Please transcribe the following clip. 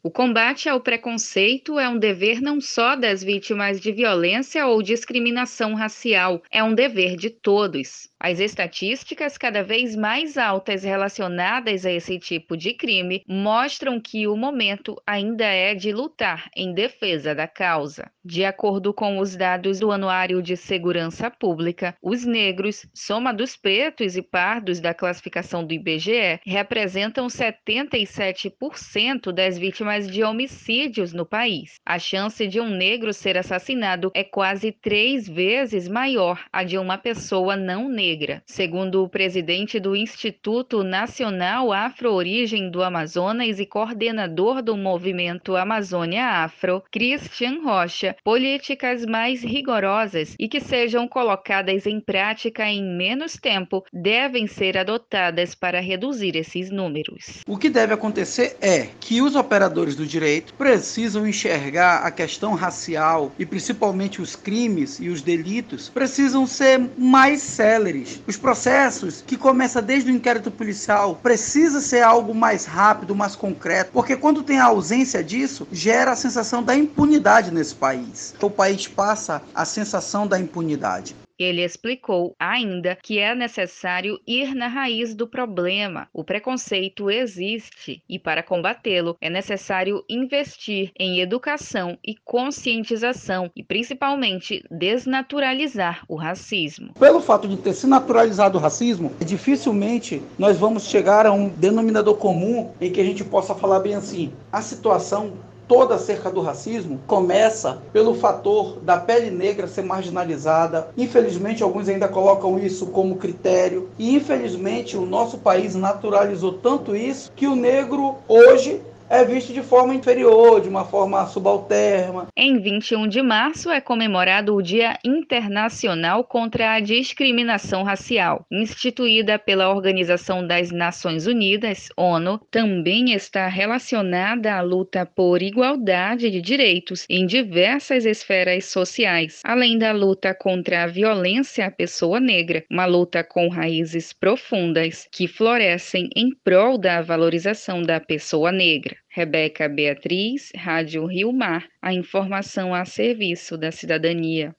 O combate ao preconceito é um dever não só das vítimas de violência ou discriminação racial, é um dever de todos. As estatísticas cada vez mais altas relacionadas a esse tipo de crime mostram que o momento ainda é de lutar em defesa da causa. De acordo com os dados do Anuário de Segurança Pública, os negros, soma dos pretos e pardos da classificação do IBGE, representam 77% das vítimas de homicídios no país. A chance de um negro ser assassinado é quase 3 vezes maior a de uma pessoa não negra. Segundo o presidente do Instituto Nacional Afro-Origem do Amazonas e coordenador do movimento Amazônia Afro, Christian Rocha, políticas mais rigorosas e que sejam colocadas em prática em menos tempo devem ser adotadas para reduzir esses números. O que deve acontecer é que os operadores do direito precisam enxergar a questão racial e principalmente os crimes e os delitos precisam ser mais céleres. Os processos que começam desde o inquérito policial precisa ser algo mais rápido, mais concreto, porque quando tem a ausência disso, gera a sensação da impunidade nesse país. O país passa a sensação da impunidade. Ele explicou ainda que é necessário ir na raiz do problema. O preconceito existe e, para combatê-lo, é necessário investir em educação e conscientização e, principalmente, desnaturalizar o racismo. Pelo fato de ter se naturalizado o racismo, dificilmente nós vamos chegar a um denominador comum em que a gente possa falar bem assim: a situação toda acerca do racismo começa pelo fator da pele negra ser marginalizada. Infelizmente, alguns ainda colocam isso como critério. E, infelizmente, o nosso país naturalizou tanto isso que o negro, hoje, é visto de forma inferior, de uma forma subalterna. Em 21 de março é comemorado o Dia Internacional contra a Discriminação Racial, instituída pela Organização das Nações Unidas, ONU, também está relacionada à luta por igualdade de direitos em diversas esferas sociais, além da luta contra a violência à pessoa negra, uma luta com raízes profundas que florescem em prol da valorização da pessoa negra. Rebeca Beatriz, Rádio Rio Mar, a informação a serviço da cidadania.